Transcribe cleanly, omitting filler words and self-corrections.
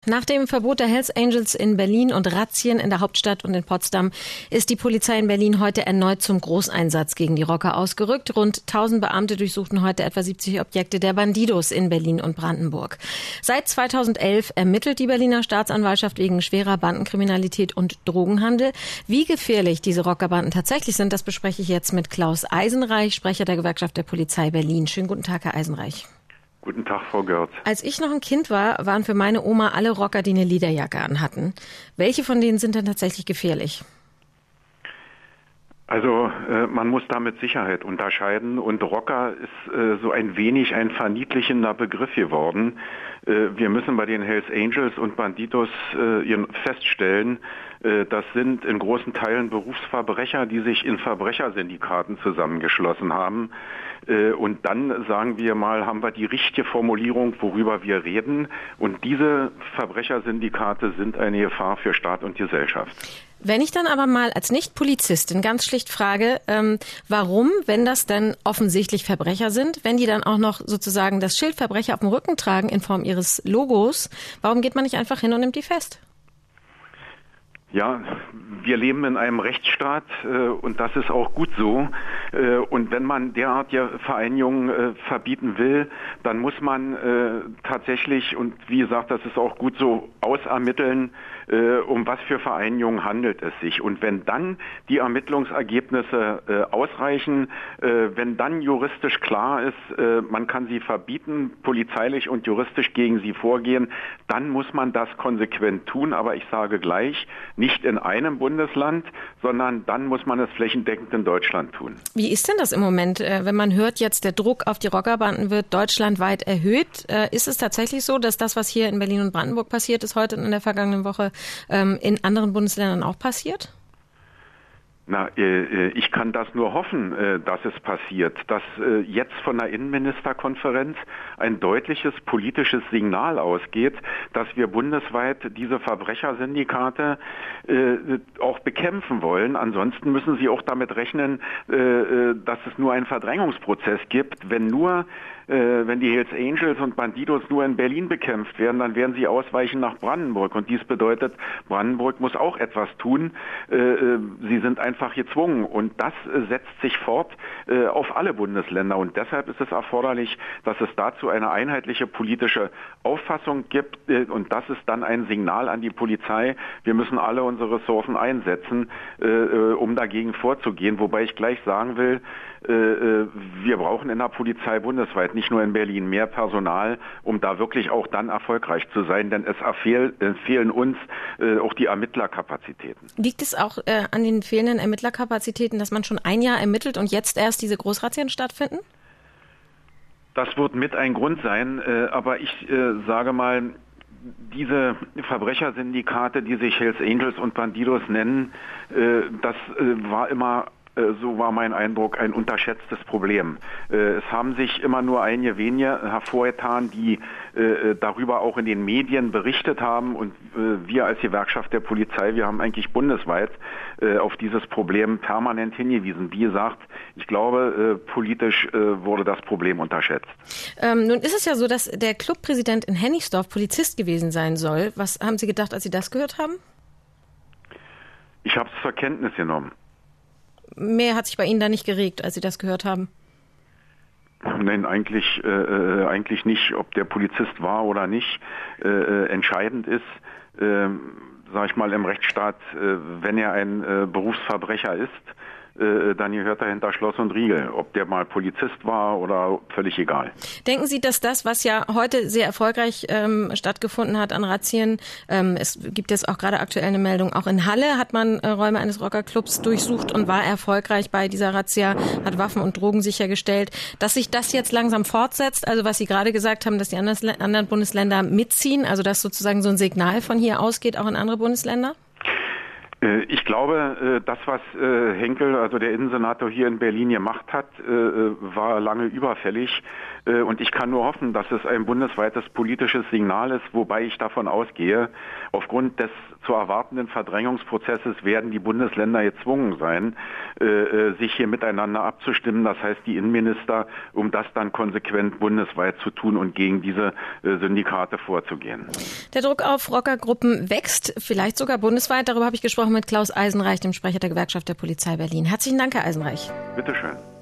Nach dem Verbot der Hells Angels in Berlin und Razzien in der Hauptstadt und in Potsdam ist die Polizei in Berlin heute erneut zum Großeinsatz gegen die Rocker ausgerückt. Rund 1000 Beamte durchsuchten heute etwa 70 Objekte der Bandidos in Berlin und Brandenburg. Seit 2011 ermittelt die Berliner Staatsanwaltschaft wegen schwerer Bandenkriminalität und Drogenhandel. Wie gefährlich diese Rockerbanden tatsächlich sind, das bespreche ich jetzt mit Klaus Eisenreich, Sprecher der Gewerkschaft der Polizei Berlin. Schönen guten Tag, Herr Eisenreich. Guten Tag, Frau Görz. Als ich noch ein Kind war, waren für meine Oma alle Rocker, die eine Lederjacke anhatten. Welche von denen sind denn tatsächlich gefährlich? Also man muss da mit Sicherheit unterscheiden und Rocker ist so ein wenig ein verniedlichender Begriff geworden. Wir müssen bei den Hells Angels und Bandidos feststellen, das sind in großen Teilen Berufsverbrecher, die sich in Verbrechersyndikaten zusammengeschlossen haben. Und dann, sagen wir mal, haben wir die richtige Formulierung, worüber wir reden. Und diese Verbrechersyndikate sind eine Gefahr für Staat und Gesellschaft. Wenn ich dann aber mal als Nicht-Polizistin ganz schlicht frage, warum, wenn das denn offensichtlich Verbrecher sind, wenn die dann auch noch sozusagen das Schild Verbrecher auf dem Rücken tragen in Form ihres Logos, warum geht man nicht einfach hin und nimmt die fest? Ja, wir leben in einem Rechtsstaat und das ist auch gut so. Und wenn man derartige Vereinigungen verbieten will, dann muss man tatsächlich, und wie gesagt, das ist auch gut so, ausermitteln, um was für Vereinigungen handelt es sich. Und wenn dann die Ermittlungsergebnisse ausreichen, wenn dann juristisch klar ist, man kann sie verbieten, polizeilich und juristisch gegen sie vorgehen, dann muss man das konsequent tun. Aber ich sage gleich, nicht in einem Bundesland, sondern dann muss man es flächendeckend in Deutschland tun. Wie ist denn das im Moment, wenn man hört, jetzt der Druck auf die Rockerbanden wird deutschlandweit erhöht? Ist es tatsächlich so, dass das, was hier in Berlin und Brandenburg passiert ist, heute und in der vergangenen Woche in anderen Bundesländern auch passiert? Na, ich kann das nur hoffen, dass es passiert, dass jetzt von der Innenministerkonferenz ein deutliches politisches Signal ausgeht, dass wir bundesweit diese Verbrechersyndikate auch bekämpfen wollen. Ansonsten müssen Sie auch damit rechnen, dass es nur einen Verdrängungsprozess gibt. Wenn die Hells Angels und Bandidos nur in Berlin bekämpft werden, dann werden sie ausweichen nach Brandenburg. Und dies bedeutet, Brandenburg muss auch etwas tun. Sie sind einfach gezwungen. Und das setzt sich fort auf alle Bundesländer. Und deshalb ist es erforderlich, dass es dazu eine einheitliche politische Auffassung gibt. Und das ist dann ein Signal an die Polizei. Wir müssen alle unsere Ressourcen einsetzen, um dagegen vorzugehen. Wobei ich gleich sagen will, wir brauchen in der Polizei bundesweit, nicht nur in Berlin, mehr Personal, um da wirklich auch dann erfolgreich zu sein, denn es fehlen uns auch die Ermittlerkapazitäten. Liegt es auch an den fehlenden Ermittlerkapazitäten, dass man schon ein Jahr ermittelt und jetzt erst diese Großrazzien stattfinden? Das wird mit ein Grund sein, aber ich sage mal, diese Verbrechersyndikate, die sich Hells Angels und Bandidos nennen, das war immer, so war mein Eindruck, ein unterschätztes Problem. Es haben sich immer nur einige wenige hervorgetan, die darüber auch in den Medien berichtet haben. Und wir als Gewerkschaft der Polizei, wir haben eigentlich bundesweit auf dieses Problem permanent hingewiesen. Wie gesagt, ich glaube, politisch wurde das Problem unterschätzt. Nun ist es ja so, dass der Clubpräsident in Hennigsdorf Polizist gewesen sein soll. Was haben Sie gedacht, als Sie das gehört haben? Ich habe es zur Kenntnis genommen. Mehr hat sich bei Ihnen da nicht geregt, als Sie das gehört haben? Nein, eigentlich nicht. Ob der Polizist war oder nicht, entscheidend ist, sage ich mal, im Rechtsstaat, wenn er ein Berufsverbrecher ist, dann gehört er hinter Schloss und Riegel. Ob der mal Polizist war oder völlig egal. Denken Sie, dass das, was ja heute sehr erfolgreich stattgefunden hat an Razzien, es gibt jetzt auch gerade aktuell eine Meldung, auch in Halle hat man Räume eines Rockerclubs durchsucht und war erfolgreich bei dieser Razzia, hat Waffen und Drogen sichergestellt, dass sich das jetzt langsam fortsetzt, also was Sie gerade gesagt haben, dass die anderen Bundesländer mitziehen, also dass sozusagen so ein Signal von hier ausgeht, auch in andere Bundesländer? Ich glaube, das, was Henkel, also der Innensenator hier in Berlin gemacht hat, war lange überfällig. Und ich kann nur hoffen, dass es ein bundesweites politisches Signal ist, wobei ich davon ausgehe, aufgrund des zu erwartenden Verdrängungsprozesses werden die Bundesländer gezwungen sein, sich hier miteinander abzustimmen. Das heißt, die Innenminister, um das dann konsequent bundesweit zu tun und gegen diese Syndikate vorzugehen. Der Druck auf Rockergruppen wächst, vielleicht sogar bundesweit. Darüber habe ich gesprochen mit Klaus Eisenreich, dem Sprecher der Gewerkschaft der Polizei Berlin. Herzlichen Dank, Herr Eisenreich. Bitteschön.